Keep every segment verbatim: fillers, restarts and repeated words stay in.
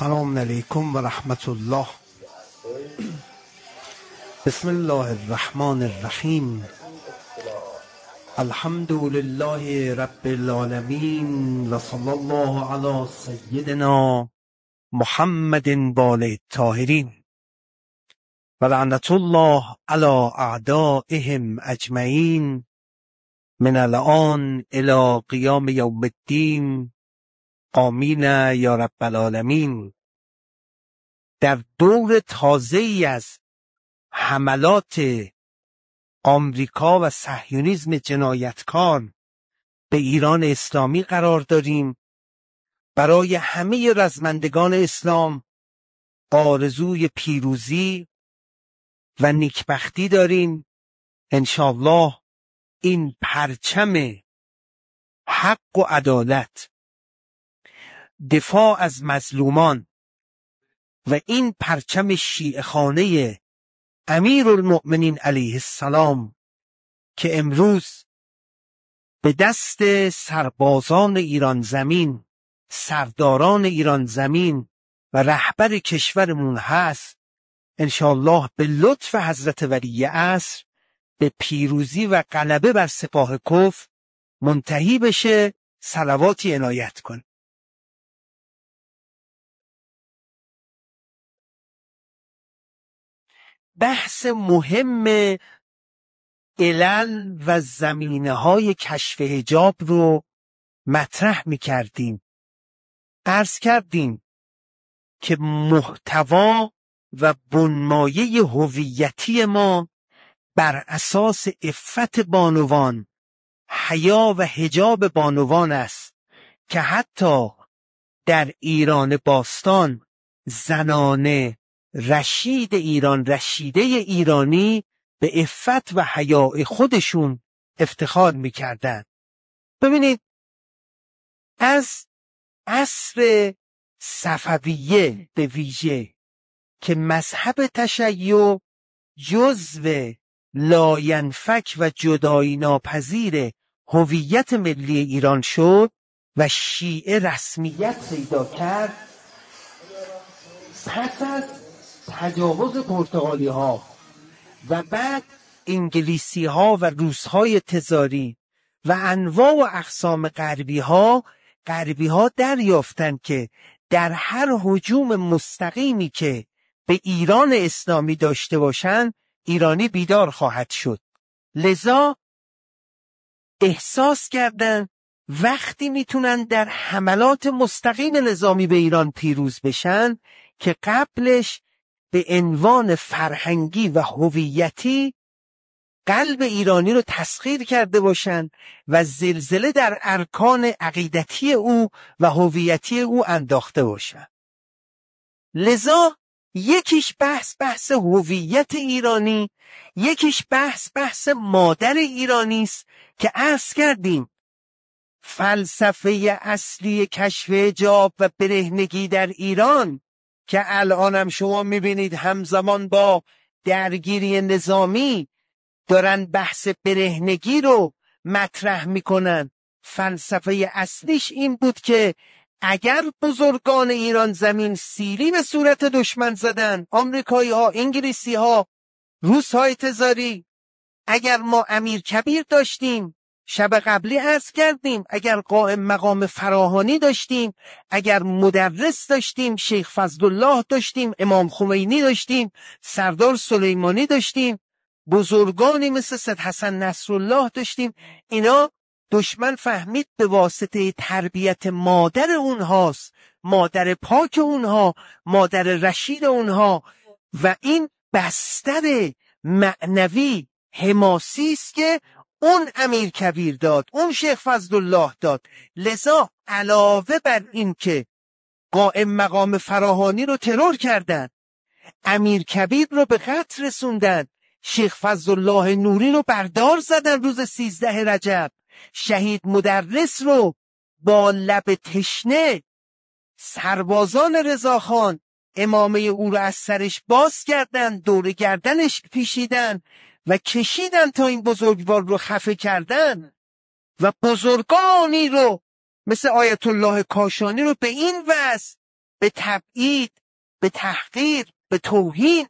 السلام علیکم و رحمت الله. بسم الله الرحمن الرحیم. الحمد لله رب العالمین و صلی الله علی سیدنا محمد وآله الطاهرین و لعنت الله علی اعدائهم اجمعین من الان الی قیام یوم الدین. آمین یا رب العالمین. در دور تازه‌ای از حملات آمریکا و صهیونیسم جنایتکار به ایران اسلامی قرار داریم. برای همه رزمندگان اسلام آرزوی پیروزی و نیکبختی داریم. انشاءالله این پرچم حق و عدالت، دفاع از مظلومان و این پرچم شیعه خانه امیرالمؤمنین علیه السلام که امروز به دست سربازان ایران زمین، سرداران ایران زمین و رهبر کشورمون هست، انشاءالله به لطف حضرت ولی عصر به پیروزی و غلبه بر سپاه کفر منتهی بشه. صلواتی عنایت کن. بحث مهم علل و زمینه های کشف حجاب رو مطرح می کردیم. عرض کردیم که محتوا و بنمایه هویتی ما بر اساس عفت بانوان، حیا و حجاب بانوان است که حتی در ایران باستان زنان رشید ایران، رشیده ایرانی به عفت و حیاء خودشون افتخار میکردن. ببینید از عصر صفویه به ویژه که مذهب تشیع جزو لاینفک و جدایی ناپذیر هویت ملی ایران شد و شیعه رسمیت پیدا کرد، پس از تجاوز پرتغالی ها و بعد انگلیسی ها و روس های تزاری و انواع و اقسام غربی ها غربی ها دریافتند که در هر هجوم مستقیمی که به ایران اسلامی داشته باشند ایرانی بیدار خواهد شد. لذا احساس کردند وقتی میتونن در حملات مستقیم نظامی به ایران پیروز بشن که قبلش به عنوان فرهنگی و هویتی قلب ایرانی رو تسخیر کرده باشند و زلزله در ارکان عقیدتی او و هویتی او انداخته باشند. لذا یکیش بحث بحث هویت ایرانی، یکیش بحث بحث مادر ایرانی است که عرض کردیم فلسفه اصلی کشف حجاب و برهنگی در ایران که الانم شما میبینید همزمان با درگیری نظامی دارن بحث برهنگی رو مطرح میکنن. فلسفه اصلیش این بود که اگر بزرگان ایران زمین سیلی به صورت دشمن زدن، آمریکایی ها، انگلیسی ها، روس های تزاری، اگر ما امیر کبیر داشتیم، شب قبلی عرض کردیم، اگر قائم مقام فراهانی داشتیم، اگر مدرس داشتیم، شیخ فضلالله داشتیم، امام خمینی داشتیم، سردار سلیمانی داشتیم، بزرگانی مثل سید حسن نصرالله داشتیم، اینا دشمن فهمید به واسطه تربیت مادر اونهاست، مادر پاک اونها، مادر رشید اونها و این بستر معنوی حماسی است که اون امیر کبیر داد، اون شیخ فضلالله داد. لذا علاوه بر این که قائم مقام فراهانی رو ترور کردن، امیر کبیر رو به قتل رسوندن، شیخ فضلالله نوری رو بردار زدن روز سیزده رجب، شهید مدرس رو با لب تشنه سربازان رضاخان امامه او رو از سرش باز کردن، دور گردنش پیشیدن و کشیدن تا این بزرگوار رو خفه کردن و بزرگانی رو مثل آیت الله کاشانی رو به این وضع به تبعید، به تحقیر، به توهین.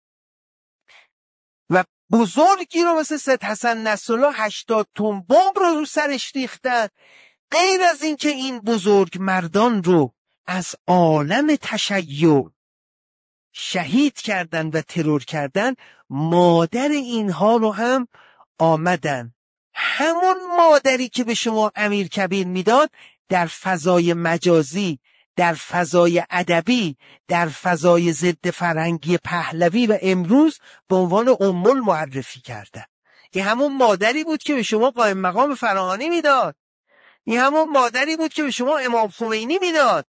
و بزرگی رو مثل سید حسن نصرالله هشتاد تن بمب رو رو سرش ریختن. غیر از این که این بزرگ مردان رو از عالم تشیع شهید کردن و ترور کردن، مادر اینها رو هم آمدن، همون مادری که به شما امیر کبیر میداد، در فضای مجازی، در فضای ادبی، در فضای ضد فرهنگی پهلوی و امروز به عنوان ام المعرفی کردن. این همون مادری بود که به شما قائم مقام فراهانی میداد. این همون مادری بود که به شما امام خمینی میداد.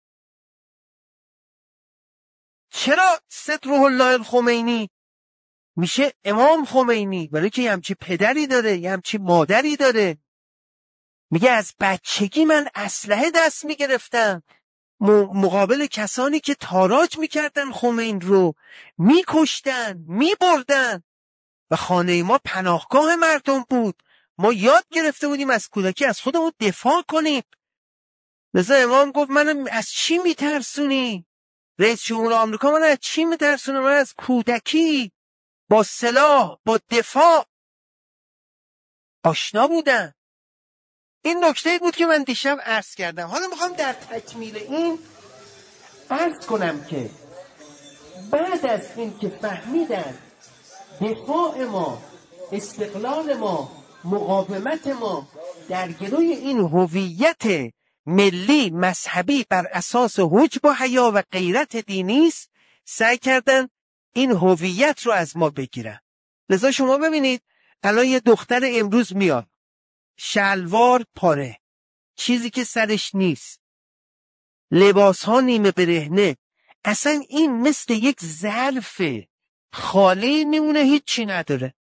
چرا سید روح الله الخمینی میشه امام خمینی؟ برای که یه همچی پدری داره، یه همچی مادری داره. میگه از بچگی من اسلحه دست میگرفتم مقابل کسانی که تاراج میکردن خمین رو، میکشتن، میبردن و خانه ما پناهگاه مردم بود. ما یاد گرفته بودیم از کودکی از خودمون دفاع کنیم. لذا امام گفت من از چی میترسونی؟ رئیس جمهور آمریکا من از چی میترسونه؟ من از کودکی با سلاح، با دفاع آشنا بودم. این نکته بود که من دیشب عرض کردم. حالا میخوام در تکمیل این عرض کنم که بعد از این که فهمیدن دفاع ما، استقلال ما، مقاومت ما در گروی این هویت ملی مذهبی بر اساس حجب و حیا و غیرت دینی است، سعی کردن این هویت رو از ما بگیرن. لذا شما ببینید الان یه دختر امروز میاد شلوار پاره، چیزی که سرش نیست، لباس ها نیمه برهنه، اصلا این مثل یک ظرف خالی میمونه، هیچی نداره.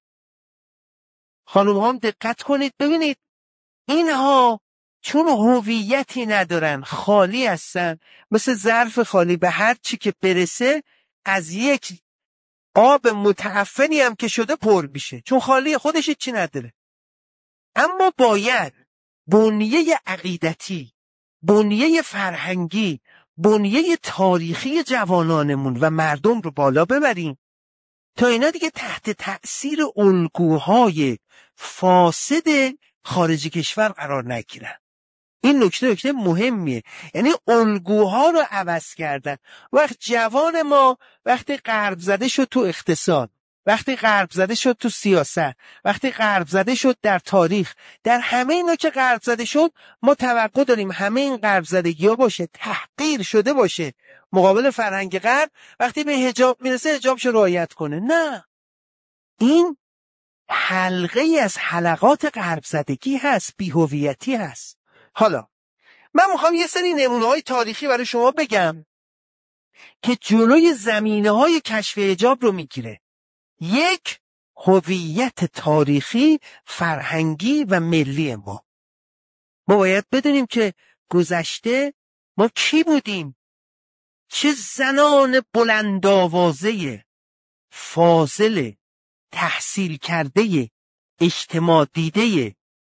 خانم هم دقت کنید ببینید اینها چون هویتی ندارن، خالی هستن، مثل ظرف خالی، به هر چی که برسه از یک آب متعفنی هم که شده پر میشه، چون خالی خودش چی نداره. اما باید بنیه عقیدتی، بنیه فرهنگی، بنیه تاریخی جوانانمون و مردم رو بالا ببریم تا اینا دیگه تحت تأثیر الگوهای فاسد خارج کشور قرار نگیرن. این نکته نکته مهمیه. یعنی الگوها رو عوض کردن. وقت جوان ما وقتی غرب زده شد تو اقتصاد، وقتی غرب زده شد تو سیاست، وقتی غرب زده شد در تاریخ، در همه اینا که غرب زده شد، ما توقع داریم همه این غرب زدگی‌ها باشه، تحقیر شده باشه مقابل فرهنگ غرب. وقتی به حجاب میرسه حجابش رو رعایت کنه. نه، این حلقه ای از حلقات غرب زدگی هست، بی‌هویتی هست. حالا من میخوام یه سری نمونه‌های تاریخی برای شما بگم که جلوی زمینه‌های کشف حجاب رو میگیره. یک، هویت تاریخی، فرهنگی و ملی ما. ما باید بدونیم که گذشته ما کی بودیم، چه زنان بلند آوازه، فاضل، تحصیل کرده، اجتماع دیده،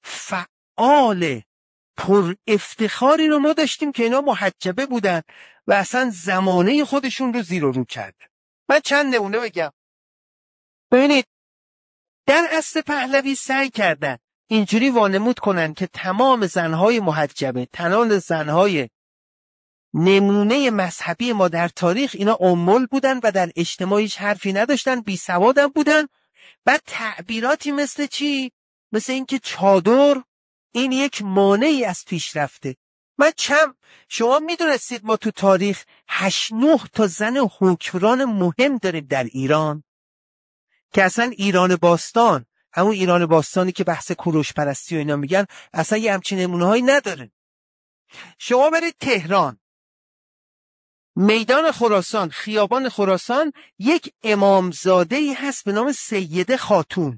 فعال، پر افتخاری رو ما داشتیم که اینا محجبه بودن و اصلا زمانه خودشون رو زیر و رو کرد. من چند نمونه بگم. ببینید در عصر پهلوی سعی کردن اینجوری وانمود کنن که تمام زنهای محجبه، تمام زنهای نمونه مذهبی ما در تاریخ اینا امول بودن و در اجتماع هیچ حرفی نداشتن، بی سوادم بودن. بعد تعبیراتی مثل چی؟ مثل اینکه چادر این یک مانعی از پیشرفته. من چم شما میدونستید ما تو تاریخ هشت نه تا زن حکمران مهم داریم در ایران که اصلا ایران باستان، همون ایران باستانی که بحث کوروش پرستی و اینا میگن، اصلا یه همچین نمونه هایی نداره. شما برید تهران، میدان خراسان، خیابان خراسان، یک امامزاده‌ای هست به نام سیده خاتون.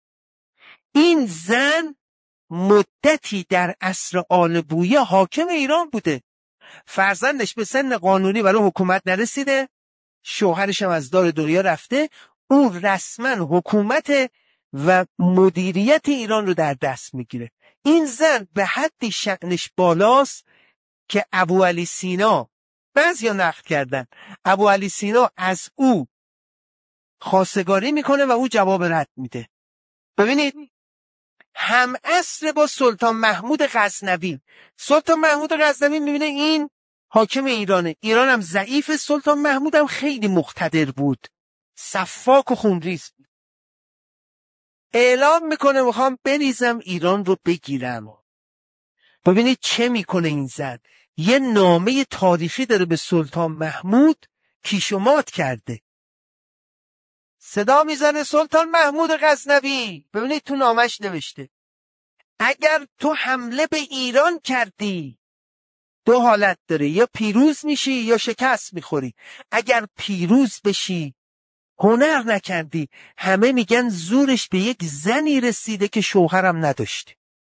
این زن مدتی در عصر آل بویه حاکم ایران بوده. فرزندش به سن قانونی برای حکومت نرسیده، شوهرش هم از دار دنیا رفته، اون رسما حکومت و مدیریت ایران رو در دست میگیره. این زن به حدی شأنش بالاست که ابو علی سینا بعضیا نقل کردن ابو علی سینا از او خواستگاری میکنه و او جواب رد میده. ببینید هم عصر با سلطان محمود غزنوی. سلطان محمود غزنوی میبینه این حاکم ایرانه، ایران هم ضعیف، سلطان محمود هم خیلی مقتدر بود، سفاک و خونریز بود. اعلام میکنه میخوام بریزم ایران رو بگیرم. ببینید چه میکنه این زن، یه نامه تاریخی داره به سلطان محمود کیشومات کرده. صدا میزنه سلطان محمود غزنوی، ببینید تو نامش نوشته اگر تو حمله به ایران کردی دو حالت داره، یا پیروز میشی یا شکست میخوری. اگر پیروز بشی هنر نکردی، همه میگن زورش به یک زنی رسیده که شوهرم نداشته.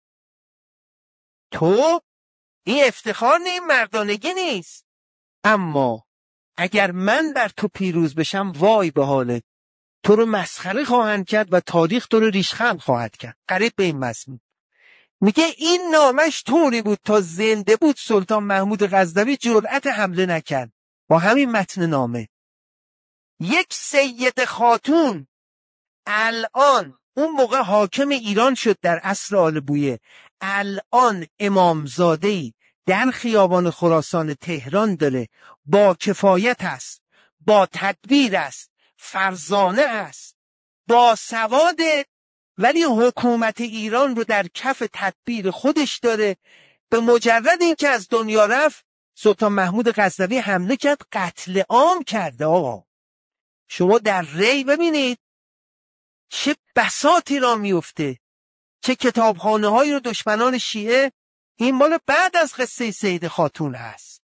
تو این افتخار نه، این مردانگی نیست. اما اگر من بر تو پیروز بشم وای به حالت، تو رو مسخره خواهند کرد و تاریخ تو رو ریشخند خواهد کرد. قریب به این مضمون. میگه این نامش طوری بود تا زنده بود سلطان محمود غزنوی جرأت حمله نکرد. با همین متن نامه یک سید خاتون الان اون موقع حاکم ایران شد در عصر آل بویه، الان امامزاده‌ای در خیابان خراسان تهران داره، با کفایت است، با تدبیر است، فرزانه است، با سواد، ولی حکومت ایران رو در کف تدبیر خودش داره. به مجرد اینکه از دنیا رفت سلطان محمود غزنوی حمله کرد، قتل عام کرده. آقا شما در ری ببینید چه بساطی را میفته، چه کتابخانه هایی رو دشمنان شیعه، این مال بعد از قصه سید خاتون هست.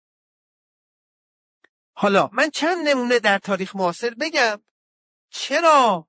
حالا من چند نمونه در تاریخ معاصر بگم چرا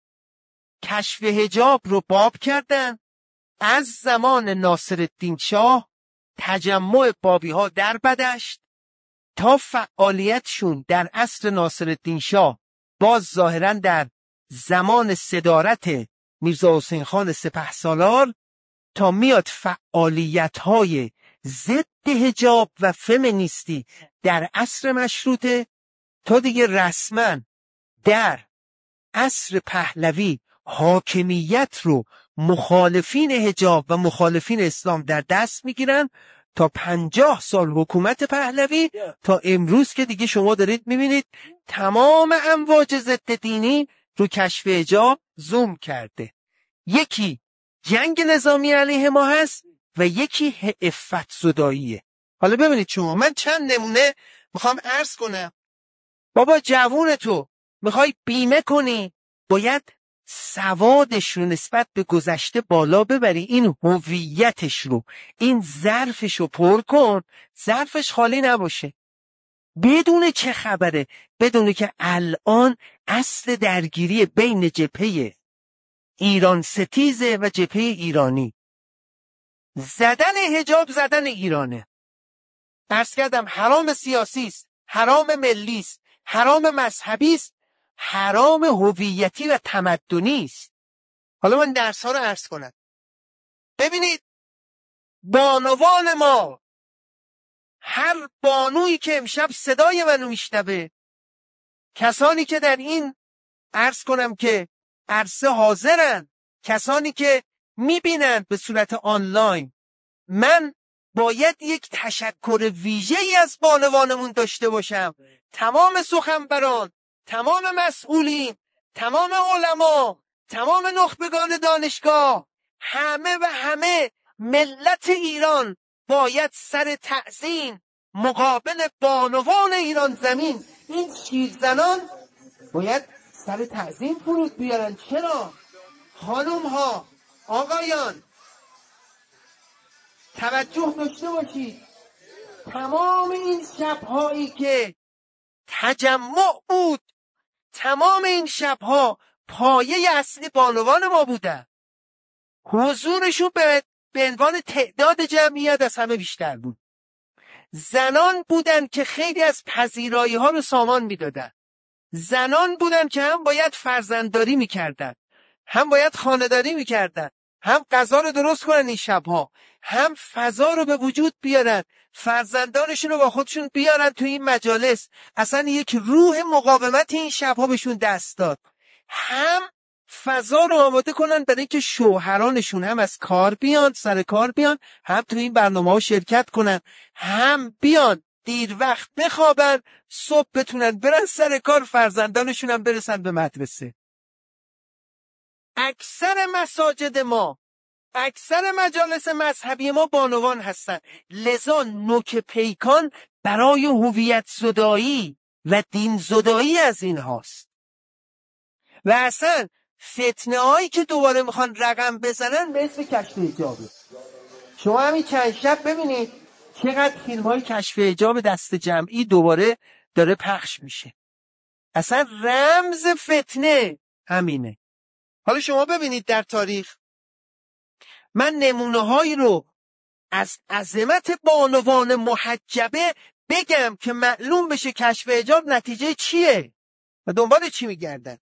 کشف حجاب رو باب کردن. از زمان ناصرالدین شاه تجمع بابی ها در بدشت تا فعالیتشون در عصر ناصرالدین شاه، باز ظاهرا در زمان صدارت میرزا حسین خان سپهسالار، تا میاد فعالیت های ضد حجاب و فمینیستی در عصر مشروطه، تا دیگه رسما در عصر پهلوی حاکمیت رو مخالفین حجاب و مخالفین اسلام در دست میگیرن، تا پنجاه سال حکومت پهلوی تا امروز که دیگه شما دارید میبینید تمام امواج ضد دینی رو کشف حجاب زوم کرده. یکی جنگ نظامی علیه ما هست و یکی عفت زداییه. حالا ببینید شما، من چند نمونه میخوام عرض کنم. بابا جوون تو میخوای بیمه کنی، باید سوادش رو نسبت به گذشته بالا ببری، این هویتش رو، این ظرفش رو پر کن، ظرفش خالی نباشه، بدون چه خبره، بدونه که الان اصل درگیری بین جبهه ایران ستیزه و جبهه ایرانی. زدن حجاب زدن ایرانه. عرض کردم حرام سیاسی است، حرام ملی است، حرام مذهبی است، حرام هویتی و تمدنی است. حالا من درس ها رو عرض کنم. ببینید بانوان ما، هر بانویی که امشب صدای منو میشنوه، کسانی که در این عرض کنم که عرصه حاضرن، کسانی که میبینن به صورت آنلاین، من باید یک تشکر ویژه‌ای از بانوانمون داشته باشم. تمام سخنوران، تمام مسئولین، تمام علما، تمام نخبگان دانشگاه، همه و همه ملت ایران باید سر تعظیم مقابل بانوان ایران زمین، این شیرزنان باید سر تعظیم فرود بیارن. چرا؟ خانم ها، آقایان، توجه داشته باشید، تمام این شبهایی که تجمع بود، تمام این شبها پایه اصلی بانوان ما بودن. حضورشون به به عنوان تعداد جمعیت از همه بیشتر بود. زنان بودن که خیلی از پذیرایی ها رو سامان میدادن. زنان بودن که هم باید فرزندداری میکردن، هم باید خانه‌داری میکردن، هم غذا رو درست کنن این شبها، هم فضا رو به وجود بیارن، فرزندانشون رو با خودشون بیارن تو این مجالس. اصلا یک روح مقاومت این شبها بهشون دست داد. هم فضا رو آماده کنن برای اینکه شوهرانشون هم از کار بیان، سر کار بیان، هم تو این برنامه ها شرکت کنن، هم بیان دیر وقت بخوابن، صبح بتونن برن سر کار، فرزندانشون هم برسن به مدرسه. اکثر مساجد ما، اکثر مجالس مذهبی ما بانوان هستن. لذا نوک پیکان برای هویت زدایی و دین زدایی از این هاست. و اصلا فتنه هایی که دوباره میخوان رقم بزنن مثل کشف حجابه. شما همین چند شب ببینید چقدر فیلم های کشف حجاب دست جمعی دوباره داره پخش میشه. اصلا رمز فتنه همینه. حالا شما ببینید در تاریخ، من نمونه هایی رو از عظمت بانوان محجبه بگم که معلوم بشه کشف حجاب نتیجه چیه و دنبال چی میگردن.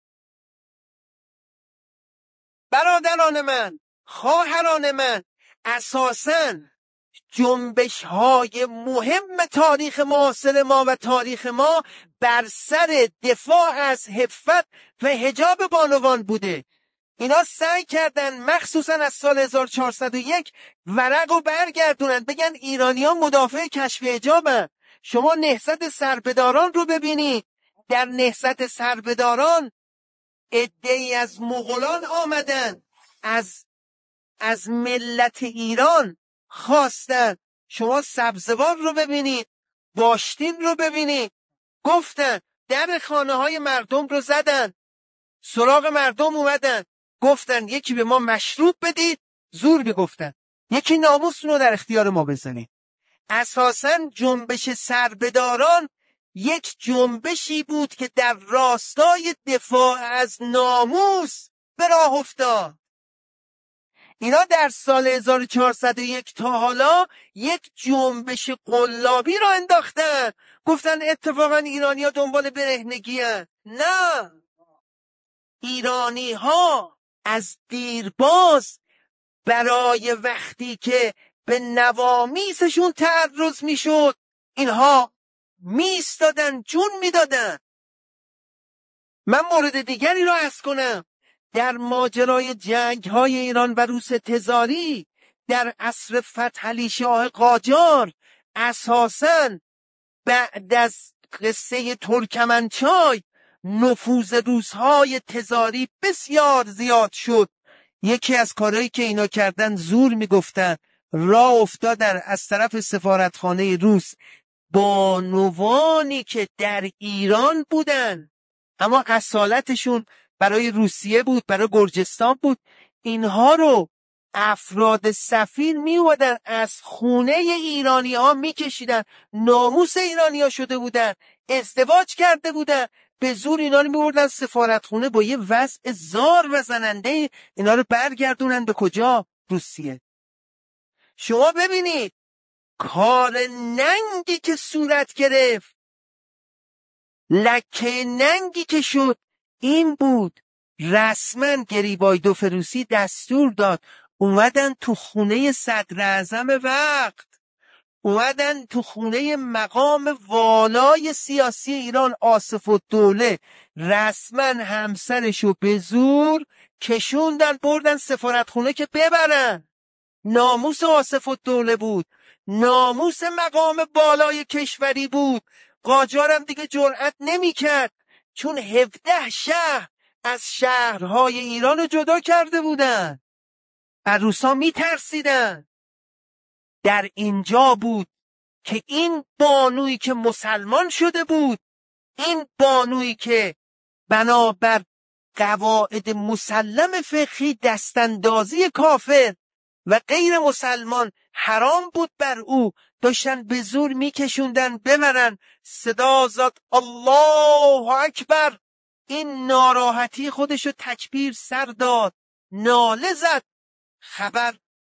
برادران من، خواهران من، اساساً جنبش های مهم تاریخ معاصر ما و تاریخ ما بر سر دفاع از عفت و حجاب بانوان بوده. اینا سعی کردن مخصوصا از سال هزار و چهارصد و یک ورق رو برگردونن، بگن ایرانیان مدافع کشف حجابن. شما نهضت سربداران رو ببینید. در نهضت سربداران عده‌ای از مغولان آمدن، از از ملت ایران خواستن. شما سبزوار رو ببینید، باشتین رو ببینید، گفتن در خانه های مردم رو زدن، سراغ مردم اومدن، گفتن یکی به ما مشروب بدید، زور میگفتن، یکی ناموس رو در اختیار ما بزنید. اساساً جنبش سربداران یک جنبشی بود که در راستای دفاع از ناموس به راه افتاد. اینا در سال هزار و چهارصد و یک تا حالا یک جنبش قلابی را انداختن، گفتن اتفاقا ایرانی ها دنبال برهنگی هن. نه، ایرانی ها از دیرباز برای وقتی که به نوامیسشون تعرض میشد اینها میستادن، جون میدادن. من مورد دیگری را عرض کنم. در ماجرای جنگ های ایران و روس تزاری در عصر فتح علی شاه قاجار، اساساً بعد از قصه ترکمنچای نفوذ روس‌های تزاری بسیار زیاد شد. یکی از کارهایی که اینا کردن زور میگفتن، راه افتادن از طرف سفارتخانه روس بانوانی که در ایران بودن اما اصالتشون برای روسیه بود، برای گرجستان بود، اینها رو افراد سفیر می اومدن از خونه ایرانی ها می کشیدن، ناموس ایرانی ها شده بودن، ازدواج کرده بودن، به زور اینا رو می بردن سفارتخونه با یه وضع زار و زننده، اینا رو برگردونن به کجا؟ روسیه. شما ببینید کار ننگی که صورت گرفت، لکه ننگی که شد این بود. رسما گریبایدوف روسی دستور داد اومدن تو خونه صدر اعظم وقت، اومدن تو خونه مقام والای سیاسی ایران آصف الدوله، رسما همسرشو به زور کشوندن بردن سفارتخونه که ببرن. ناموس آصف الدوله بود، ناموس مقام بالای کشوری بود. قاجارم دیگه جرأت نمی کرد، چون هفده شهر از شهرهای ایران رو جدا کرده بودن، روسا می ترسیدن. در اینجا بود که این بانویی که مسلمان شده بود، این بانویی که بنابر قواعد مسلم فقهی دستاندازی کافر و غیر مسلمان حرام بود بر او، داشتن به زور میکشوندن ببرن. صدا زد الله اکبر، این ناراحتی خودشو تکبیر سر داد، ناله زد. خبر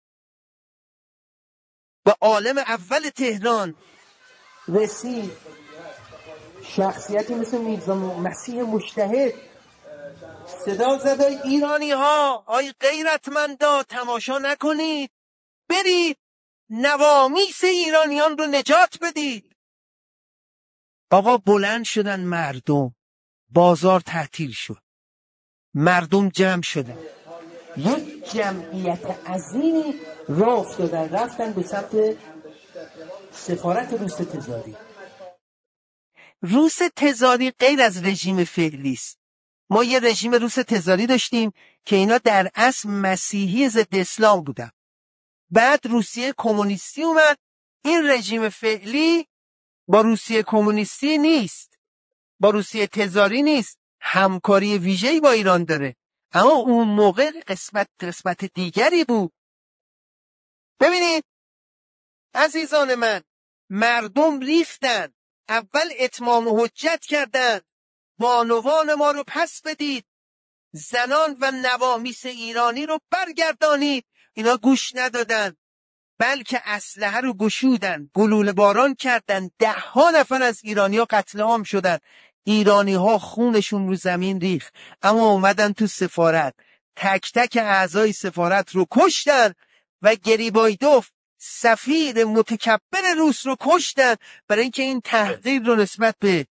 به عالم اول تهران رسید. شخصیتی مثل میرزا مسیح مجتهد صدا زد ای ایرانی ها، ای غیرتمندا، تماشا نکنید، برید نوامیس ایرانیان رو نجات بدید. آقا بلند شدن مردم، بازار تعطیل شد، مردم جمع شدن، یک جمعیت عظیمی راه افتادن، رفتن به سمت سفارت روس تزاری. روس تزاری غیر از رژیم فعلی است. ما یه رژیم روس تزاری داشتیم که اینا در اصل مسیحی ضد اسلام بودن. بعد روسیه کمونیستی اومد. این رژیم فعلی با روسیه کمونیستی نیست، با روسیه تزاری نیست، همکاری ویژه‌ای با ایران داره. اما اون موقع قسمت قسمت دیگری بود. ببینید عزیزان من، مردم ریختن، اول اتمام حجت کردن، بانوان ما رو پس بدید، زنان و نوامیس ایرانی رو برگردانید. اینا گوش ندادن، بلکه اسلحه رو گشودن، گلوله باران کردن، ده ها نفر از ایرانی ها قتل عام شدن، ایرانی ها خونشون رو زمین ریخت. اما اومدن تو سفارت، تک تک اعضای سفارت رو کشتن و گریبایدوف سفیر متکبر روس رو کشتن، برای اینکه این تحقیر رو نسبت به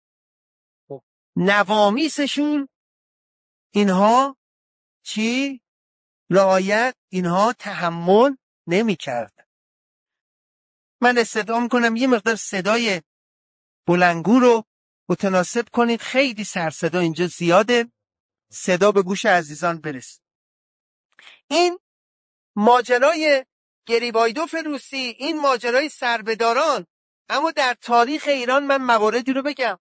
نوامیسشون اینها چی؟ رعایت، اینها تحمل نمی کرد. من استدعا میکنم یه مقدار صدای بلنگو رو متناسب کنید، خیلی سر صدا اینجا زیاده، صدا به گوش عزیزان برسه. این ماجرای گریبایدوف روسی، این ماجرای سربداران. اما در تاریخ ایران من مواردی رو بگم.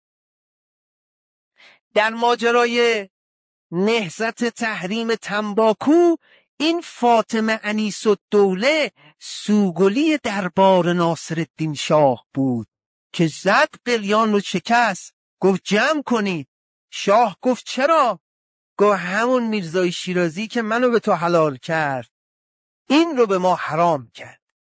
در ماجرای نهضت تحریم تنباکو، این فاطمه انیس‌الدوله سوگلی دربار ناصرالدین شاه بود که زد قلیان رو شکست، گفت جمع کنید. شاه گفت چرا؟ گفت همون میرزای شیرازی که منو به تو حلال کرد این رو به ما حرام کرد.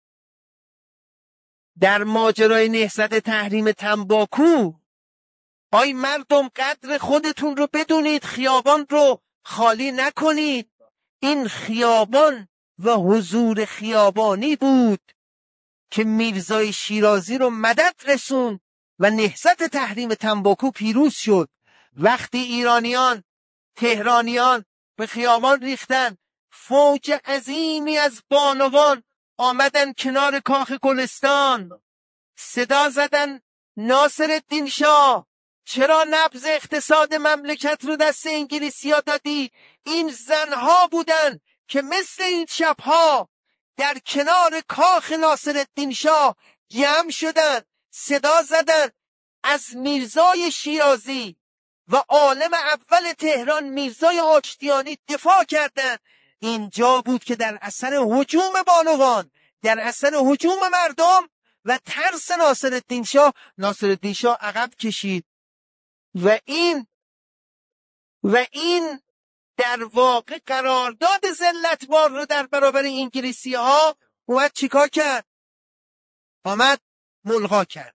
در ماجرای نهضت تحریم تنباکو، آی مردم قدر خودتون رو بدونید، خیابان رو خالی نکنید. این خیابان و حضور خیابانی بود که میرزای شیرازی رو مدد رسون و نهضت تحریم تنباکو پیروز شد. وقتی ایرانیان، تهرانیان به خیابان ریختن، فوج عظیمی از بانوان آمدن کنار کاخ گلستان، صدا زدن ناصرالدین شاه چرا نبض اقتصاد مملکت رو دست انگلیسی‌ها دادی؟ این زنها بودن که مثل این شبها در کنار کاخ ناصرالدین شاه جمع شدن، صدا زدن از میرزای شیرازی و عالم اول تهران میرزای آشتیانی دفاع کردند. اینجا بود که در اثر هجوم بانوان، در اثر هجوم مردم و ترس ناصرالدین شاه، ناصرالدین شاه عقب کشید و این و این در واقع قرارداد ذلتبار رو در برابر انگلیسی ها اومد چیکار کرد؟ آمد ملغا کرد.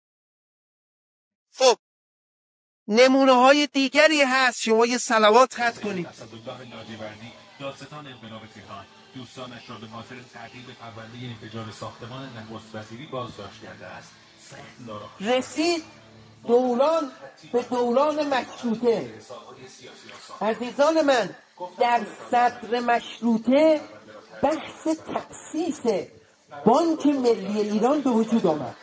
خب نمونه های دیگری هست، شما یه صلوات خط کنید. داستان انقلاب تهران دوستانش را به خاطر تعقیب پرونده انفجار ساختمان نخست وزیری بازداشت کرده است. رسید دوران به دوران مشروطه. عزیزان من، در صدر مشروطه بحث تأسیس بانک ملی ایران به وجود آمد.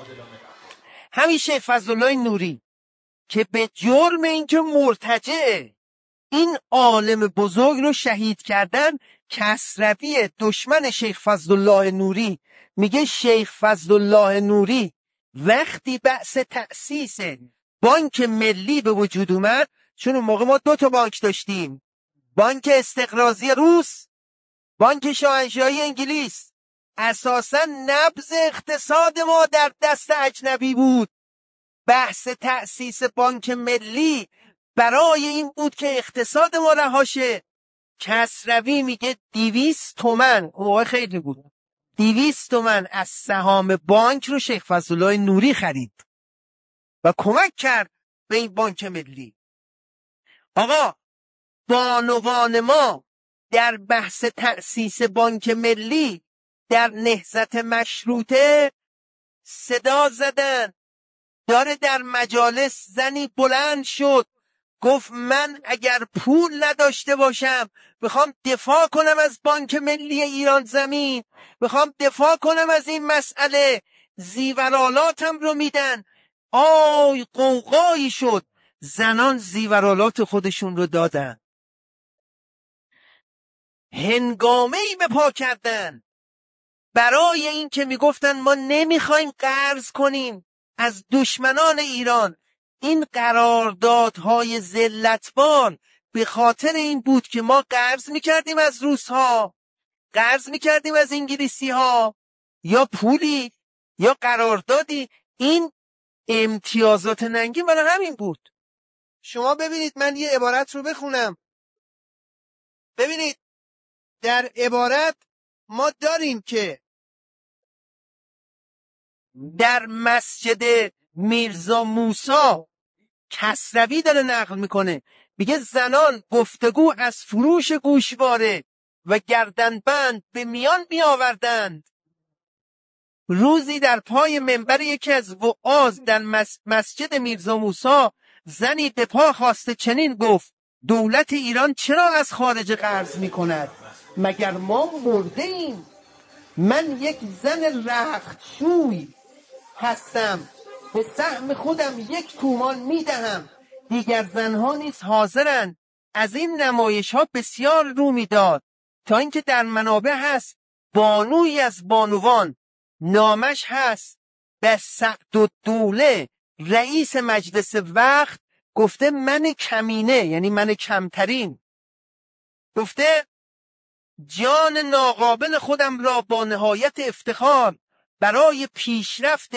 همیشه فضلالله نوری که به جرم اینکه مرتجع این عالم بزرگ رو شهید کردن، کسروی دشمن شیخ فضلالله نوری میگه شیخ فضلالله نوری وقتی بحث تأسیس بانک ملی به وجود اومد، چون اون موقع ما دو تا بانک داشتیم، بانک استقراضی روس، بانک شاهنشاهی انگلیس، اساساً نبض اقتصاد ما در دست اجنبی بود. بحث تأسیس بانک ملی برای این بود که اقتصاد ما رهاشه. کسروی میگه دیویست تومن، اوه خیلی بود، دیویست تومن از سهام بانک رو شیخ فضلالله نوری خرید و کمک کرد به این بانک ملی. آقا بانوان ما در بحث تأسیس بانک ملی در نهضت مشروطه صدا زدن. داره در مجالس زنی بلند شد گفت من اگر پول نداشته باشم بخوام دفاع کنم از بانک ملی ایران زمین، بخوام دفاع کنم از این مسئله، زیورالاتم رو میدن. آی قوقایی شد. زنان زیورالات خودشون رو دادن، هنگامه‌ای به پا کردن برای این که میگفتن ما نمیخوایم قرض کنیم از دشمنان ایران. این قراردادهای ذلتبار به خاطر این بود که ما قرض میکردیم از روس‌ها، قرض میکردیم از انگلیسی‌ها، یا پولی یا قراردادی. این امتیازات ننگی برای همین بود. شما ببینید، من یه عبارت رو بخونم. ببینید در عبارت ما داریم که در مسجد میرزا موسی، کسروی داره نقل میکنه، میگه زنان گفتگو از فروش گوشواره و گردنبند به میان میآوردند. روزی در پای منبر یکی از وعاظ در مس... مسجد میرزا موسی زنی به پا خواسته چنین گفت: دولت ایران چرا از خارج قرض میکند؟ مگر ما مرده ایم؟ من یک زن رختشوی هستم، به سهم خودم یک تومان میدهم. دیگر زنها نیز حاضرند. از این نمایش ها بسیار رو میداد تا اینکه در منابع هست بانوی از بانوان، نامش هست به سعدالدوله رئیس مجلس وقت، گفته من کمینه، یعنی من کمترین، گفته جان ناقابل خودم را با نهایت افتخار برای پیشرفت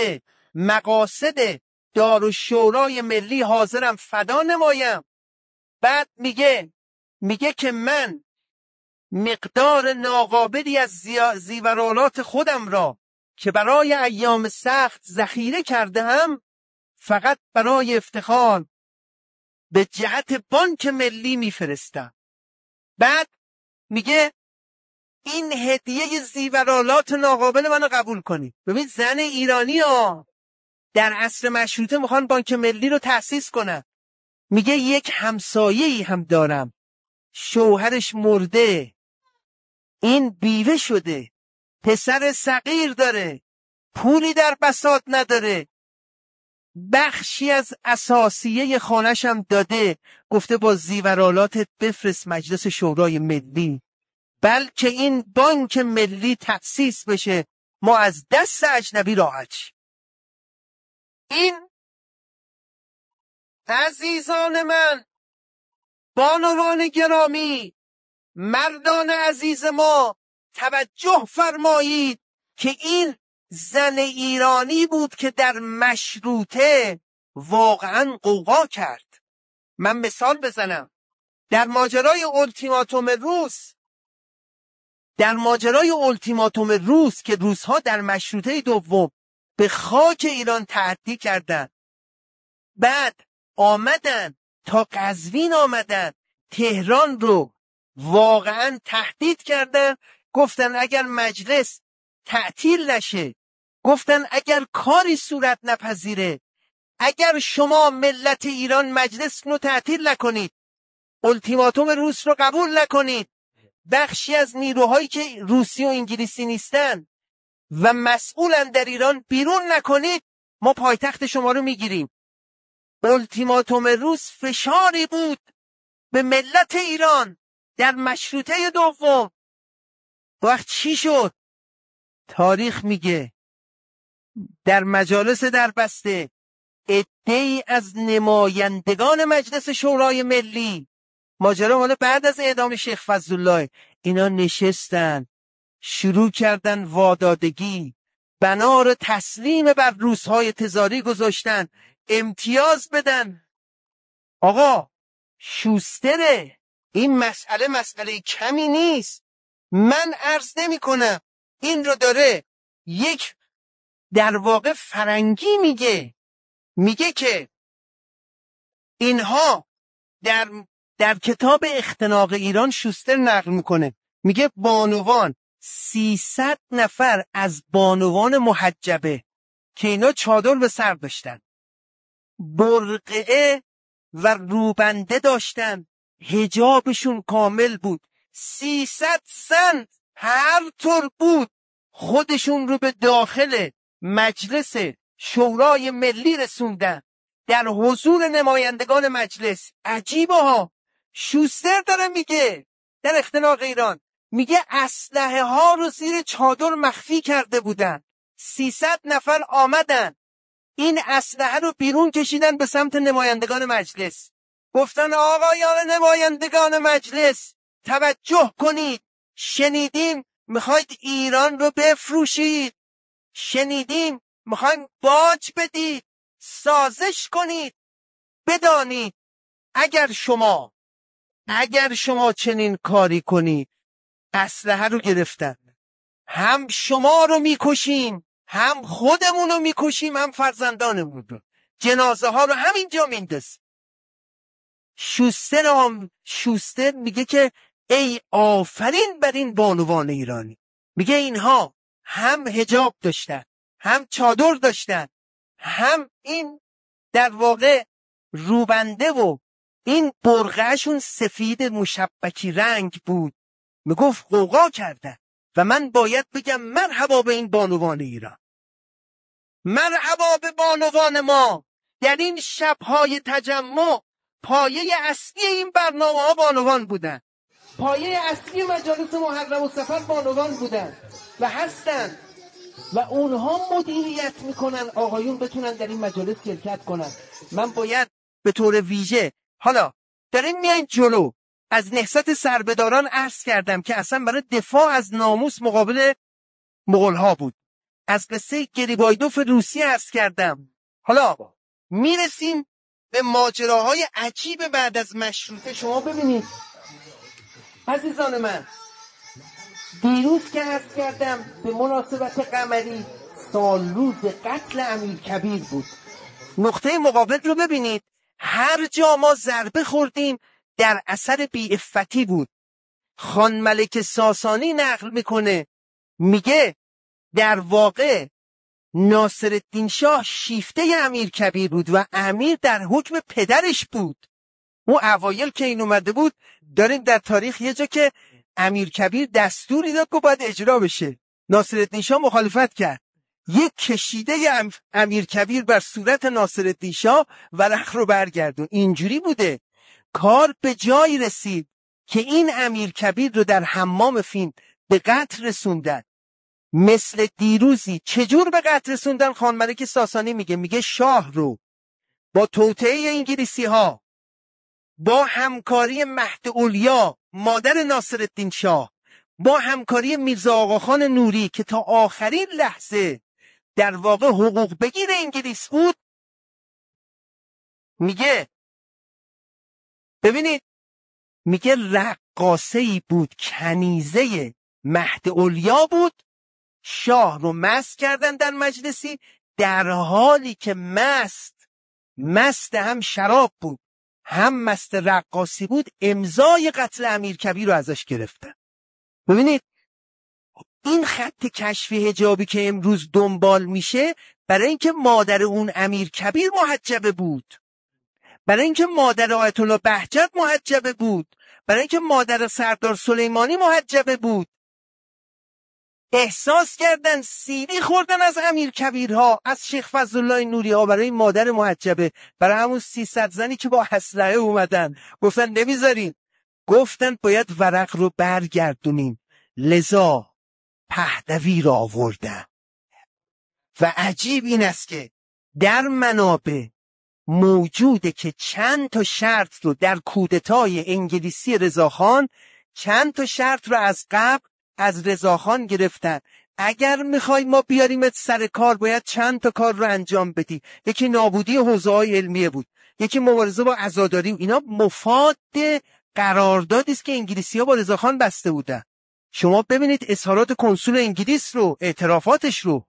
مقاصد دارالشورای ملی حاضرم فدا نمایم. بعد میگه میگه که من مقدار ناقابلی از زیورالات خودم را که برای ایام سخت ذخیره کرده هم فقط برای افتخار به جهت بانک ملی میفرستم. بعد میگه این هدیه زیورالات ناقابل منو قبول کنید. ببین زن ایرانی ها در عصر مشروطه میخوان بانک ملی رو تأسیس کنن. میگه یک همسایه‌ای هم دارم، شوهرش مرده، این بیوه شده، پسر صغیر داره، پولی در بساط نداره، بخشی از اساسیه خانه‌ش هم داده، گفته با زیورالاتت بفرست مجلس شورای ملی، بلکه این بانک ملی تأسیس بشه، ما از دست اجنبی راحت شیم. این عزیزان من، بانوان گرامی، مردان عزیز ما، توجه فرمایید که این زن ایرانی بود که در مشروطه واقعا قوقا کرد. من مثال بزنم. در ماجرای اولتیماتوم روس در ماجرای اولتیماتوم روس که روس‌ها در مشروطه دوم به خاک ایران تعدی کردند، بعد آمدن تا قزوین، آمدن تهران رو واقعا تهدید کردن، گفتن اگر مجلس تعطیل نشه، گفتن اگر کاری صورت نپذیره، اگر شما ملت ایران مجلس رو تعطیل نکنید، اولتیماتوم روس رو قبول نکنید، بخشی از نیروهایی که روسی و انگلیسی نیستن و مسئولن در ایران بیرون نکنید، ما پایتخت شما رو میگیریم. اولتیماتوم روس فشاری بود به ملت ایران در مشروطه دوم. وقت چی شد؟ تاریخ میگه در مجالس دربسته عده‌ای از نمایندگان مجلس شورای ملی، ماجرا حالا بعد از اعدام شیخ فضلالله، اینا نشستن شروع کردن وادادگی، بنا رو تسلیم بر روس‌های تزاری گذاشتن، امتیاز بدن. آقا شوستره، این مسئله مسئله کمی نیست. من عرض نمی کنم این رو داره یک در واقع فرنگی میگه میگه که اینها در در کتاب اختناق ایران شوستر نقل میکنه، میگه بانوان سیصد نفر از بانوان محجبه که اینا چادر به سر داشتن، برقعه و روبنده داشتن، حجابشون کامل بود، سیصد زن هر طور بود خودشون رو به داخل مجلس شورای ملی رسوندن در حضور نمایندگان مجلس. عجیبه ها. شوستر داره میگه در اختناق ایران، میگه اسلحه ها رو زیر چادر مخفی کرده بودن. سیصد نفر آمدن این اسلحه رو بیرون کشیدن به سمت نمایندگان مجلس. گفتن آقایان نمایندگان مجلس توجه کنید، شنیدیم میخواید ایران رو بفروشید، شنیدیم میخواید باج بدید، سازش کنید. بدانید اگر شما اگر شما چنین کاری کنید اسلحه رو گرفتن، هم شما رو میکشیم، هم خودمون رو میکشیم، هم فرزندانمون رو، جنازه ها رو همینجا میندازیم. شوستر هم شوستر میگه که ای آفرین بر این بانوان ایرانی. میگه اینها هم حجاب داشتن، هم چادر داشتن، هم این در واقع روبنده و این برقعشون سفید مشبکی رنگ بود. میگفت غوغا کردن و من باید بگم مرحبا به این بانوان ایران، مرحبا به بانوان ما. در این شبهای تجمع پایه اصلی این برنامه ها بانوان بودن، پایه اصلی مجالس محرم و سفر بانوان بودن و هستن و اونها مدیریت میکنن آقایون بتونن در این مجالس شرکت کنن. من باید به طور ویژه حالا داریم میایم جلو از نهضت سربداران عرض کردم که اصلا برای دفاع از ناموس مقابل مغول‌ها بود. از قصه گریبایدوف روسیه عرض کردم. حالا میرسیم به ماجراهای عجیب بعد از مشروطه. شما ببینید عزیزان من، دیروز که عرض کردم به مناسبت قمری سال روز قتل امیرکبیر بود. نقطه مقابل رو ببینید، هر جا ما ضربه خوردیم در اثر بی‌عفتی بود. خان ملک ساسانی نقل میکنه، میگه در واقع ناصرالدین شاه شیفته امیرکبیر بود و امیر در حکم پدرش بود. اون اوایل که این اومده بود داریم در تاریخ یه جا که امیرکبیر دستوری داد که باید اجرا بشه، ناصرالدین شاه مخالفت کرد، یک کشیده ام... امیرکبیر بر صورت ناصرالدین شاه ورق رو برگردون. اینجوری بوده. کار به جایی رسید که این امیرکبیر رو در حمام فین به قتل رسوندن. مثل دیروزی چجور به قتل رسوندن؟ خان ملک ساسانی میگه میگه شاه رو با توطئه انگلیسی ها، با همکاری مهد اولیا مادر ناصرالدین شاه، با همکاری میرزا آقاخان نوری که تا آخرین لحظه در واقع حقوق بگیر انگلیس بود، میگه ببینید میگه رقاصه‌ای بود، کنیزه مهد اولیا بود، شاه رو مست کردن در مجلسی در حالی که مست مست هم شراب بود هم مست رقاصی بود. امضای قتل امیرکبیر رو ازش گرفتن. ببینید این خط کشف حجابی که امروز دنبال میشه برای اینکه مادر اون امیرکبیر محجبه بود، برای اینکه مادر آیت الله بهجت محجبه بود، برای اینکه مادر سردار سلیمانی محجبه بود. احساس کردن سیلی خوردن از امیرکبیرها، از شیخ فضلالله نوری ها برای مادر محجبه، برای همون سیصد زنی که با اسلحه اومدن گفتن نمیذاریم، گفتن باید ورق رو برگردونیم، لذا پهلوی را آوردن. و عجیب این است که در منابع موجوده که چند تا شرط رو در کودتای انگلیسی رضاخان چند تا شرط رو از قبل از رضاخان گرفتن. اگر میخوای ما بیاریمت سر کار باید چند تا کار رو انجام بدی. یکی نابودی حوزه‌های علمیه بود، یکی مبارزه با عزاداری. اینا مفاد قراردادی است که انگلیسی‌ها با رضاخان بسته بودن. شما ببینید اظهارات کنسول انگلیس رو، اعترافاتش رو.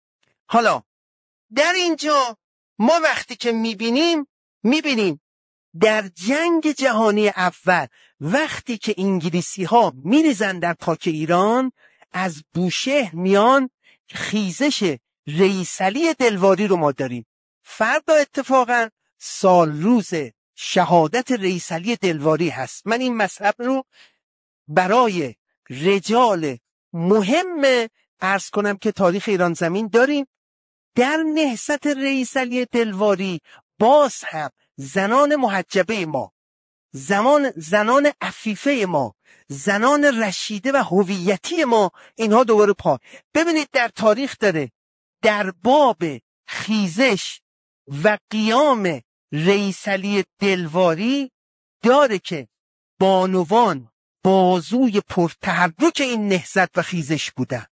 حالا در اینجا ما وقتی که میبینیم میبینیم در جنگ جهانی اول وقتی که انگلیسی ها میریزن در خاک ایران، از بوشهر میان خیزش رئیس علی دلواری رو ما داریم. فردا اتفاقا سال روز شهادت رئیس علی دلواری هست. من این مطلب رو برای رجال مهم عرض کنم که تاریخ ایران زمین داریم. در نهضت رئیس علی دلواری باز هم زنان محجبه ما، زمان زنان عفیفه ما، زنان رشیده و هویتی ما، اینها دوباره پا. ببینید در تاریخ داره در باب خیزش و قیام رئیس علی دلواری داره که بانوان بازوی پرتحرک این نهضت و خیزش بودن.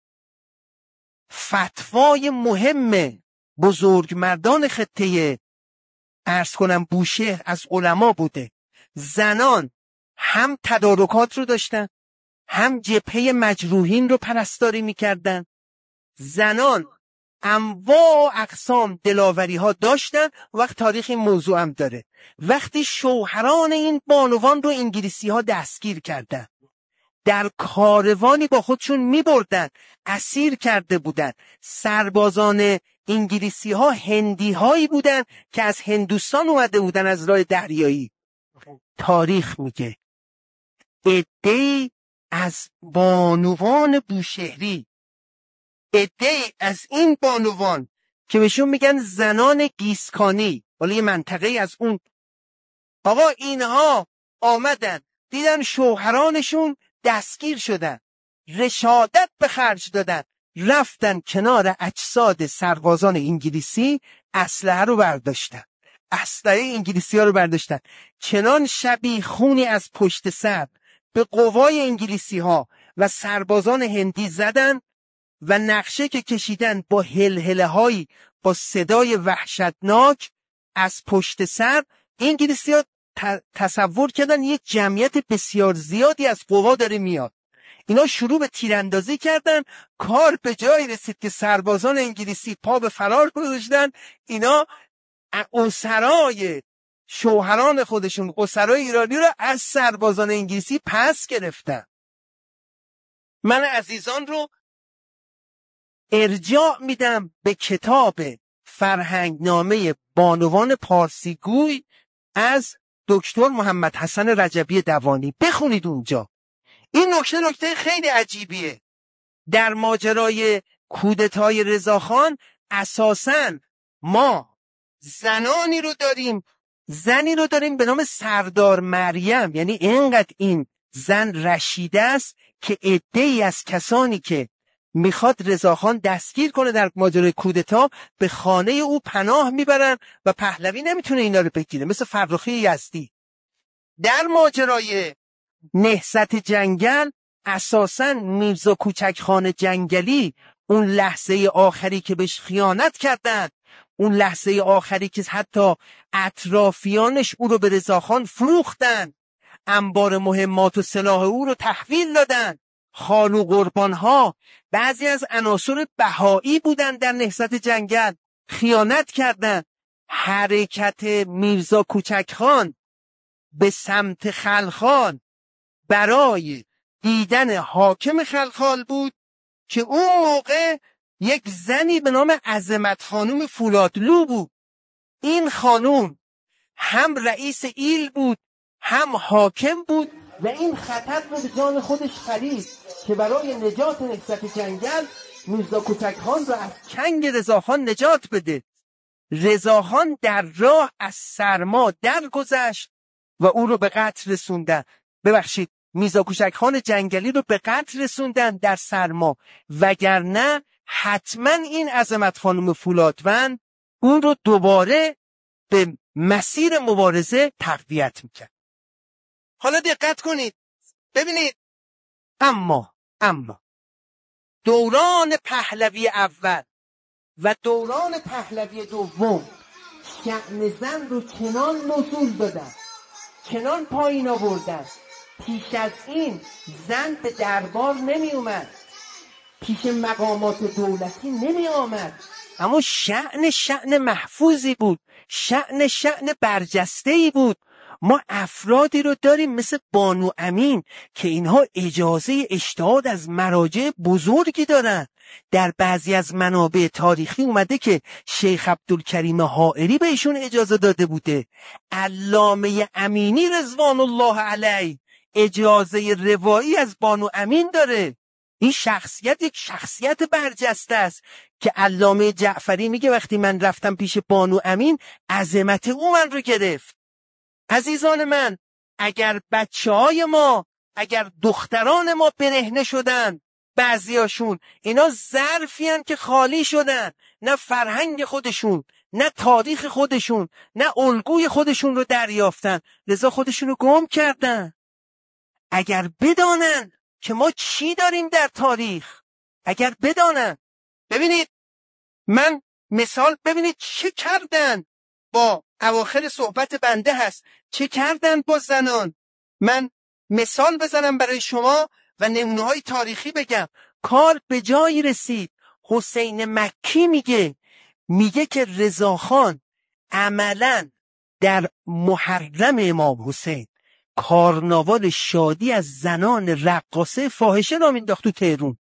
فتوای مهم بزرگمردان خطه عرض کنم بوشهر از علما بوده. زنان هم تدارکات رو داشتن، هم جبهه مجروحین رو پرستاری میکردن. زنان انواع و اقسام دلاوری ها داشتن. وقت تاریخ این موضوع هم داره. وقتی شوهران این بانوان رو انگلیسی ها دستگیر کردن، در کاروانی با خودشون می بردن، اسیر کرده بودن. سربازان انگلیسی ها هندی هایی بودن که از هندوستان اومده بودن از راه دریایی. تاریخ میگه عده‌ای از بانوان بوشهری، عده‌ای از این بانوان که بهشون میگن زنان گیسکانی، ولی یه منطقه از اون، آقا اینها آمدن دیدن شوهرانشون دستگیر شدن، رشادت به خرج دادن، رفتن کنار اجساد سربازان انگلیسی، اسلحه رو برداشتن، اسلحه انگلیسی ها رو برداشتن. چنان شبیه خونی از پشت سر به قوای انگلیسی ها و سربازان هندی زدن و نقشه که کشیدن با هلهله هایی، با صدای وحشتناک از پشت سر، انگلیسی ها تصور کردن یک جمعیت بسیار زیادی از قوا داره میاد. اینا شروع به تیراندازی کردن. کار به جایی رسید که سربازان انگلیسی پا به فرار گذاشتن. اینا اسرای شوهران خودشون، اسرای ایرانی رو از سربازان انگلیسی پس گرفتن. من عزیزان رو ارجاع میدم به کتاب فرهنگنامه بانوان پارسیگوی از دکتر محمد حسن رجبی دوانی. بخونید اونجا. این نکته نکته خیلی عجیبیه. در ماجرای کودتای رضاخان اساساً ما زنانی رو داریم، زنی رو داریم به نام سردار مریم. یعنی اینقدر این زن رشیده است که عده‌ای از کسانی که میخواد رضاخان دستگیر کنه در ماجرای کودتا به خانه او پناه میبرن و پهلوی نمیتونه اینا رو بگیره، مثل فرخی یزدی. در ماجرای نهضت جنگل اساساً میرزا کوچک خان جنگلی، اون لحظه آخری که بهش خیانت کردن، اون لحظه آخری که حتی اطرافیانش او رو به رضاخان فروختن، انبار مهمات و سلاح او رو تحویل دادن، خانو قربانها بعضی از عناصر بهایی بودن در نهضت جنگل، خیانت کردن. حرکت میرزا کوچک خان به سمت خلخال برای دیدن حاکم خلخال بود که اون موقع یک زنی به نام عظمت خانم فولادلو بود. این خانم هم رئیس ایل بود، هم حاکم بود و این خطر رو به جان خودش خرید که برای نجات نهضت جنگل میرزا کوچک خان رو از چنگ رضاخان نجات بده. رضاخان در راه از سرما درگذشت و او رو به قتل رسوندن. ببخشید، میرزا کوچک خان جنگلی رو به قتل رسوندن در سرما، وگرنه حتما این عظمت خانم فولادوند اون رو دوباره به مسیر مبارزه تقویت میکرد. حالا دقت کنید ببینید. اما اما دوران پهلوی اول و دوران پهلوی دوم شأن زن رو چنان نزول دادن، چنان پایین آوردن. پیش از این زن به دربار نمی اومد، پیش مقامات دولتی نمی آمد، اما شأن شأن محفوظی بود، شأن شأن برجسته‌ای بود. ما افرادی رو داریم مثل بانو امین که اینها اجازه اجتهاد از مراجع بزرگی دارن. در بعضی از منابع تاریخی اومده که شیخ عبدالکریم حائری بهشون اجازه داده بوده. علامه امینی رضوان الله علیه اجازه روایی از بانو امین داره. این شخصیت یک شخصیت برجسته است که علامه جعفری میگه وقتی من رفتم پیش بانو امین عظمت او من رو گرفت. عزیزان من، اگر بچه های ما، اگر دختران ما برهنه شدن، بعضیاشون اینا ظرفی هن که خالی شدن، نه فرهنگ خودشون، نه تاریخ خودشون، نه الگوی خودشون رو دریافتن، لذا خودشون رو گم کردن. اگر بدانن که ما چی داریم در تاریخ، اگر بدانن، ببینید من مثال، ببینید چه کردن با اواخر صحبت بنده هست، چه کردن با زنان. من مثال بزنم برای شما و نمونه‌های تاریخی بگم. کار به جایی رسید حسین مکی میگه میگه که رضاخان عملاً در محرم امام حسین کارناوال شادی از زنان رقاصه فاحشه را مینداخت تو تهرون.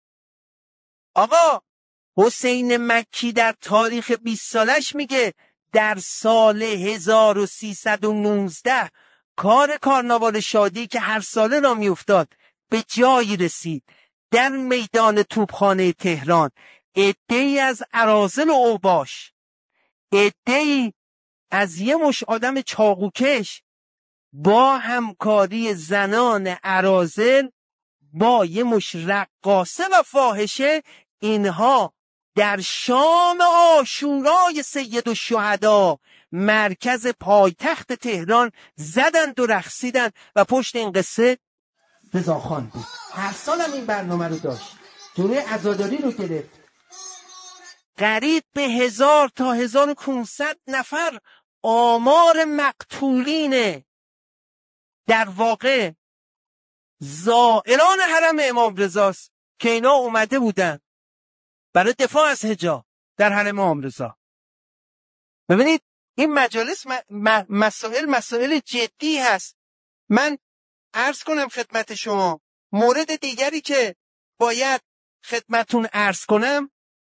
آقا حسین مکی در تاریخ بیست سالش میگه در سال هزار و سیصد و نوزده کار کارناوال شادی که هر ساله را میافتاد به جایی رسید در میدان توپخانه تهران عده‌ای از اراذل و اوباش، عده‌ای از یه مش آدم چاقوکش با همکاری زنان اراذل با یه مش رقاصه و فاحشه، اینها در شام عاشورای سید الشهدا مرکز پایتخت تهران زدند و رقصیدند و پشت این قصه رضاخان بود. هر سال هم این برنامه رو داشت، جلوی عزاداری رو گرفت. قریب به هزار تا هزار و پونصد نفر آمار مقتولین در واقع زائران حرم امام رضاست که اینا اومده بودن برای دفاع از حجاب در حرم امام رضا. ببینید این مجالس م- م- مسائل مسائل جدی هست. من عرض کنم خدمت شما مورد دیگری که باید خدمتون عرض کنم،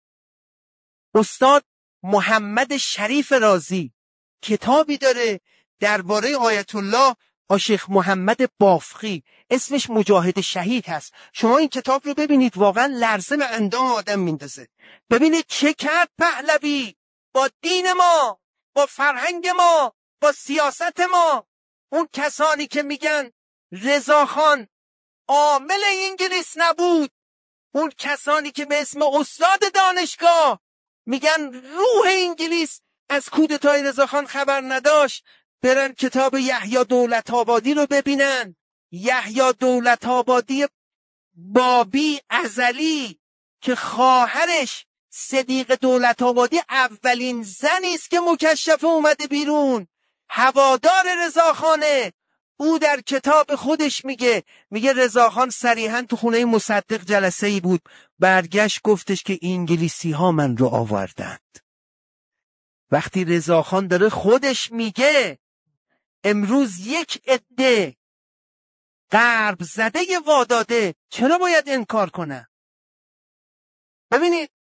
استاد محمد شریف رازی کتابی داره درباره آیت الله شیخ محمد بافقی، اسمش مجاهد شهید هست. شما این کتاب رو ببینید، واقعا لرزه به اندام آدم میندازه. ببینید چه کرد پهلوی با دین ما، با فرهنگ ما، با سیاست ما. اون کسانی که میگن رضاخان عامل انگلیس نبود، اون کسانی که به اسم استاد دانشگاه میگن روح انگلیس از کودتای رضاخان خبر نداشت، برن کتاب یحیی دولت آبادی رو ببینن. یحیی دولت آبادی بابی ازلی که خواهرش صدیق دولت آبادی اولین زنی است که مکشفه اومده بیرون، هوادار رضاخانه. او در کتاب خودش میگه میگه رضاخان صریحا تو خونه مصدق جلسه ای بود، برگشت گفتش که انگلیسی ها من رو آوردند. وقتی رضاخان داره خودش میگه امروز یک عده غرب زده واداده، چرا باید انکار کنه؟ ببینید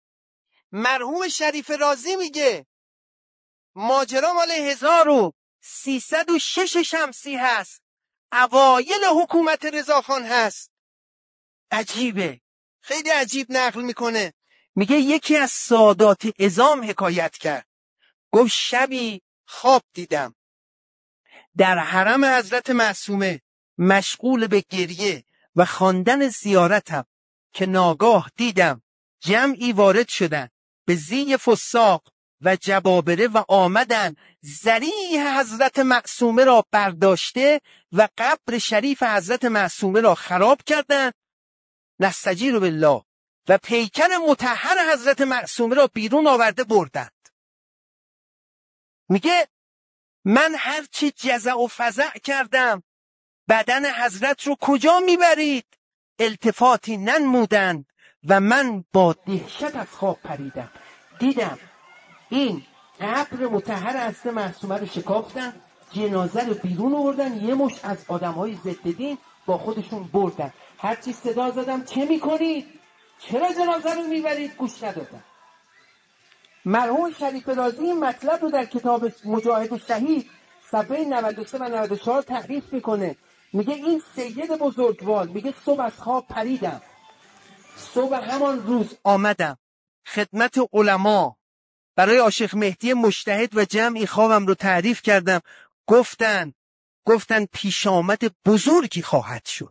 مرحوم شریف رازی میگه ماجرا مال هزار و سیصد و شش شمسی هست، اوایل حکومت رضاخان هست. عجیبه، خیلی عجیب نقل میکنه. میگه یکی از سادات عظام حکایت کرد، گفت شبی خواب دیدم در حرم حضرت معصومه مشغول به گریه و خواندن زیارتم که ناگاه دیدم جمعی وارد شدن به زی فساق و جبابره و آمدن ذریح حضرت معصومه را برداشته و قبر شریف حضرت معصومه را خراب کردند، نستجیر بالله، و پیکر مطهر حضرت معصومه را بیرون آورده بردند. میگه من هرچی جزع و فزع کردم، بدن حضرت رو کجا میبرید؟ التفاتی ننمودند و من با دهشت از خواب پریدم، دیدم این قبر مطهر حضرت معصومه رو شکافتن، جنازه رو بیرون آوردن، یه مش از آدم‌های ضد دین با خودشون بردن. هرچی صدا زدم چه میکنید؟ چرا جنازه رو میبرید؟ گوش ندادن. مرحوم شریف رازی این مطلب رو در کتاب مجاهد و شهید صفحه نود و سه و نود و چهار تعریف میکنه. میگه این سید بزرگوار میگه صبح از خواب پریدم، صبح همان روز آمدم خدمت علما، برای عاشق مهدی مجتهد و جمعی خوابم رو تعریف کردم. گفتن گفتن پیش آمد بزرگی خواهد شد.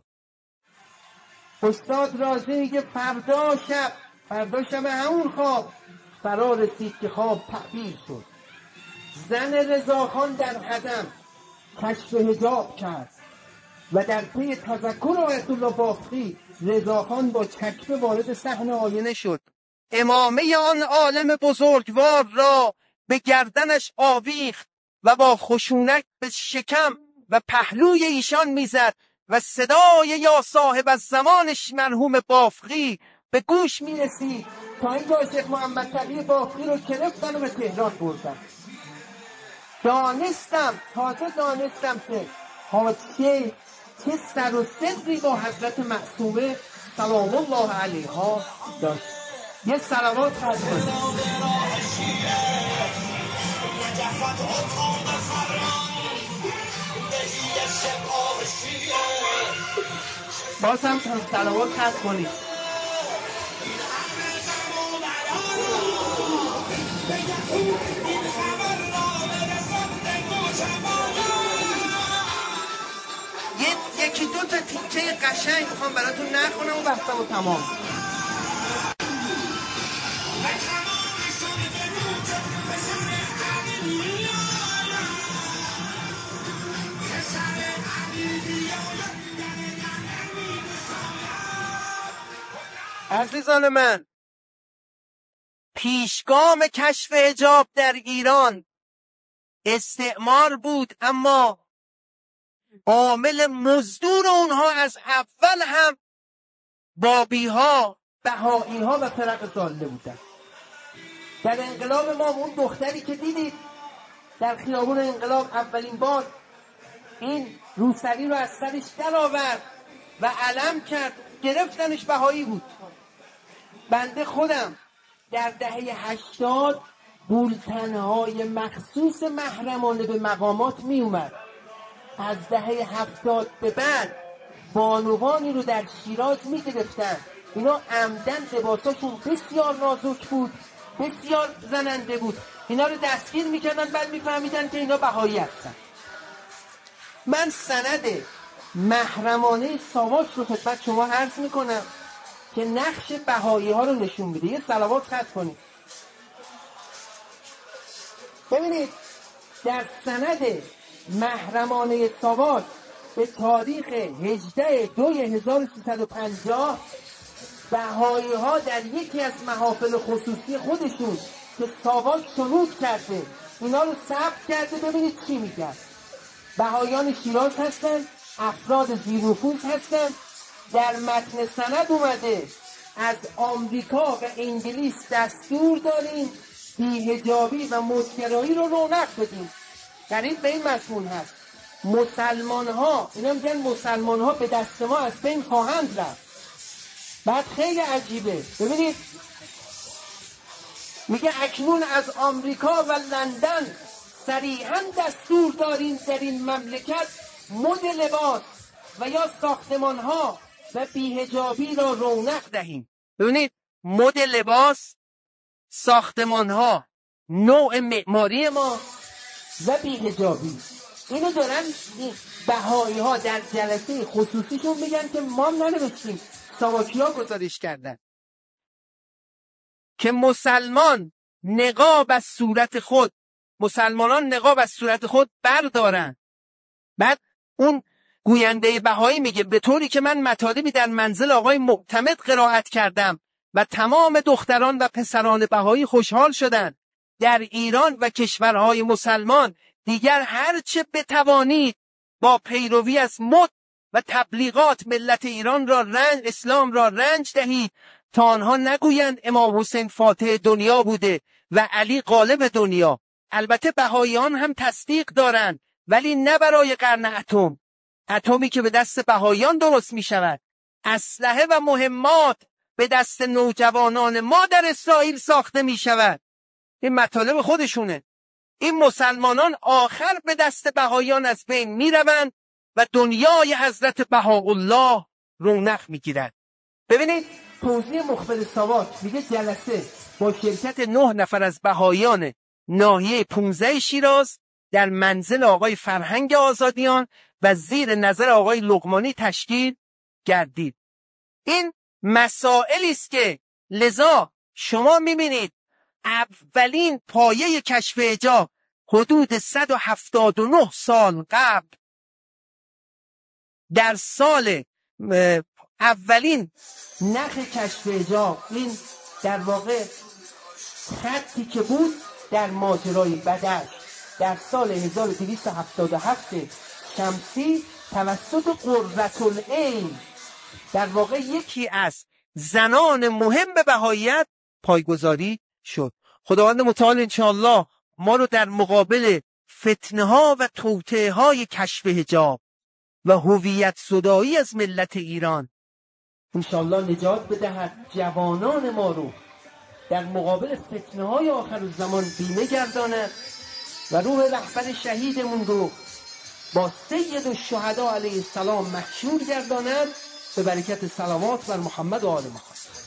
استاد رازی میگه فردا شب فردا شب همون خواب فرا رسید که خواب تعبیر شد. زن رضاخان در حدم کشف حجاب کرد و در پی تذکر آیت الله بافقی رضاخان با چکمه وارد صحن آینه شد. امامه آن عالم بزرگوار را به گردنش آویخت و با خشونت به شکم و پهلوی ایشان میزد و صدای یا صاحب از زمانش مرحوم بافقی به گوش میرسید تا اینجا شیخ محمد تقی بافقی رو گرفتن و به تهران بردن. دانستم تازه دانستم که حادثه چه سر و صدری با حضرت معصومه سلام الله علیها داشت. یه صلوات خواهد کنید. باز هم صلوات خواهد کنید. یکی دو تا تیکه قشنگ میخوام براتون نخونم و بحثم رو تمام. عزیزان من، پیشگام کشف حجاب در ایران استعمار بود، اما عامل مزدور اونها از اول هم بابی ها، بهایی ها و فرق ضاله بودن. در انقلاب ما اون دختری که دیدید در خیابون انقلاب اولین بار این روسری رو از سرش در آورد و علم کرد، گرفتنش، بهایی بود. بنده خودم در دهه هشتاد بولتنهای مخصوص محرمانه به مقامات می اومد. از دهه هفتاد به بعد بانوانی رو در شیراز می گرفتن. اینا عمدن لباساشون بسیار نازک بود، بسیار زننده بود. اینا رو دستگیر می کردن، بعد می فهمیدن که اینا بهایی هستن. من سند محرمانه ساواک رو خدمت شما عرض می کنم که نقش بهایی ها رو نشون میده. یه صلوات خط کنید. ببینید در سند محرمانه ساواک به تاریخ هجده دوی هزار و سیصد و پنجاه بهایی ها در یکی از محافل خصوصی خودشون که ساواک شنود کرده اینا رو ثبت کرده. ببینید چی میگن. بهایان شیراز هستن، افراد زیرنفوذ هستن. در متن سند اومده از آمریکا و انگلیس دستور داریم بی‌حجابی و مدگرایی رو رونق بدیم. قریب به این مضمون هست مسلمان ها، اینا میگن مسلمان ها به دست ما از بین خواهند رفت. بعد خیلی عجیبه، ببینید میگه اکنون از آمریکا و لندن صریحاً دستور داریم در این مملکت مد لباس و یا ساختمان ها و بی‌حجابی را رونق دهیم. ببینید مد لباس، ساختمان ها، نوع معماری ما و بی‌حجابی، اینو دارن بهایی ها در جلسه خصوصیشون میگن که ما ننوشتیم، ساواکی ها گزارش کردن که مسلمان نقاب از صورت خود مسلمانان نقاب از صورت خود بردارن. بعد اون گوینده بهایی میگه به طوری که من مطالبی در منزل آقای معتمد قرائت کردم و تمام دختران و پسران بهایی خوشحال شدند. در ایران و کشورهای مسلمان دیگر هرچه بتوانید با پیروی از مد و تبلیغات ملت ایران را رنج اسلام را رنج دهید تا آنها نگویند امام حسین فاتح دنیا بوده و علی غالب دنیا. البته بهاییان هم تصدیق دارند ولی نه برای قرن اتم، اتمی که به دست بهایان درست می شود. اسلحه و مهمات به دست نوجوانان ما در اسرائیل ساخته می شود. این مطالب خودشونه. این مسلمانان آخر به دست بهایان از بین می روند و دنیای حضرت بهاءالله رونق می گیرد. ببینید توضیح مخبر ساواک میگه جلسه با شرکت نه نفر از بهایان ناحیه پانزده شیراز در منزل آقای فرهنگ آزادیان و زیر نظر آقای لقمانی تشکیل گردید. این مسائلی است که لذا شما میبینید اولین پایه کشف حجاب حدود صد و هفتاد و نه سال قبل در سال اولین نخ کشف حجاب، این در واقع خطی که بود در ماجرای بدر در سال هزار و دویست و هفتاد و هفت شمسی توسط قرةالعین در واقع یکی از زنان مهم بهاییت پایگذاری شد. خداوند متعال انشاءالله ما رو در مقابل فتنه ها و توطئه های کشف حجاب و هویت زدایی از ملت ایران انشاءالله نجات بدهد. جوانان ما رو در مقابل فتنه های آخر الزمان بیمه گرداند و روح رهبر شهیدمون رو با سید الشهدا علیه السلام محشور گرداند به برکت صلوات بر محمد و آل محمد.